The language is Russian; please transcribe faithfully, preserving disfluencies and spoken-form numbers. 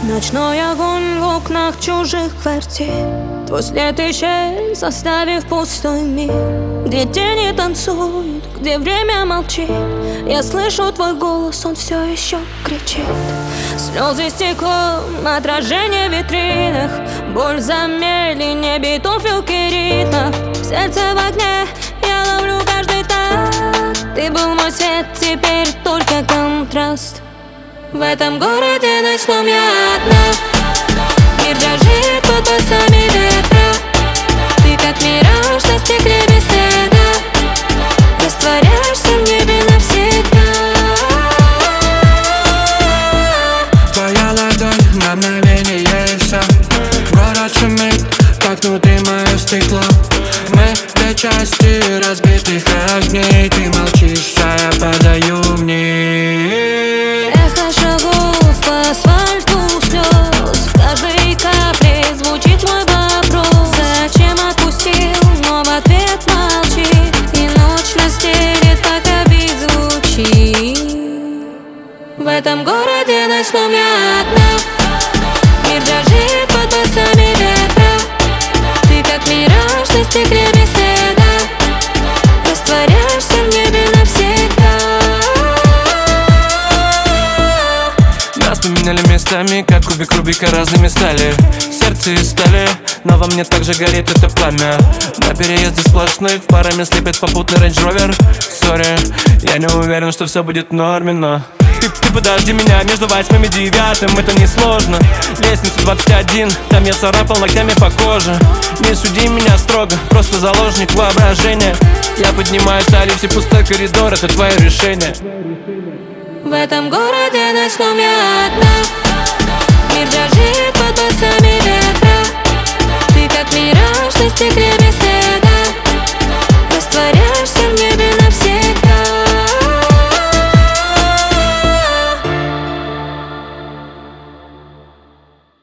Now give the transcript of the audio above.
Ночной огонь в окнах чужих квартир, твой след исчез, оставив пустой мир, где тени танцуют, где время молчит. Я слышу твой голос, он все еще кричит. Слезы стеклом, отражение в витринах, боль за медленнее туфель ритмах. Сердце в огне, я ловлю каждый такт. Ты был мой свет, теперь только контраст. В этом городе ночном я одна. Мир дрожит под басами ветра. Ты как мираж на стекле без следа. Растворяешься в небе навсегда. Твоя ладонь на мгновение и все. Город шумит, как внутри мое стекло. Мы две части разбитых огней. Ты молчишь, а я падаю вниз. Эхо шагов по асфальту слез. В каждой капле звучит мой вопрос. Зачем отпустил, но в ответ молчит. И ночь настелит, пока бит звучит. В этом городе ночном я одна. Мир дрожит под басами ветра. Ты как мираж на стекле без следа. Растворяешься в небе навсегда. Нас поменяли местами, как кубик Рубика разными стали. Сердце из стали, но во мне также горит это пламя. На переезде сплошных парами слепит попутный Range Rover. Сори, я не уверен, что все будет в норме, но Ты, ты подожди меня между восьмым и девятым, это несложно. Лестница двадцать один, там я царапал ногтями по коже. Не суди меня строго, просто заложник воображения. Я поднимаюсь, стали все пустой коридор, это твое решение. В этом городе ночном я одна.